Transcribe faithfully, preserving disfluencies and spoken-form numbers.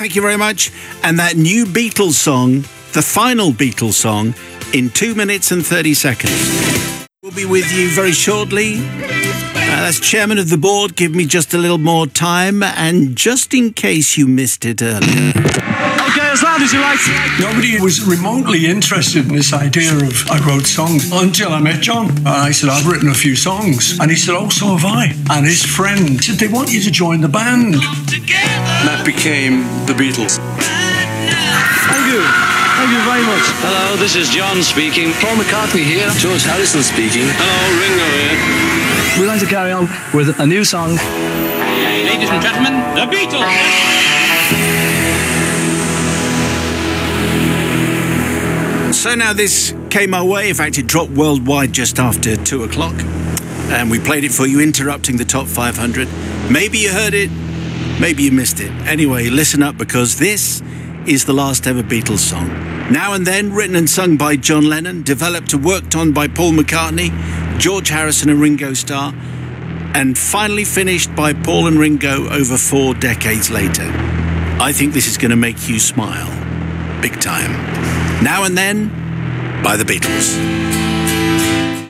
Thank you very much. And that new Beatles song, the final Beatles song, in two minutes and thirty seconds. We'll be with you very shortly. Uh, that's Chairman of the Board. Give me just a little more time. And just in case you missed it earlier. Okay, as loud as you like. Nobody was remotely interested in this idea of I wrote songs until I met John. And I said, I've written a few songs. And he said, oh, so have I. And his friend said, they want you to join the band. And that became the Beatles. Thank you. Thank you very much. Hello, this is John speaking. Paul McCartney here. George Harrison speaking. Hello, Ringo here. We'd like to carry on with a new song. Ladies and gentlemen, the Beatles. So now this came our way. In fact, it dropped worldwide just after two o'clock. And we played it for you, interrupting the top five hundred. Maybe you heard it, maybe you missed it. Anyway, listen up, because this is the last ever Beatles song. Now and Then, written and sung by John Lennon, developed and worked on by Paul McCartney, George Harrison and Ringo Starr, and finally finished by Paul and Ringo over four decades later. I think this is going to make you smile. Big time. Now and Then, by the Beatles.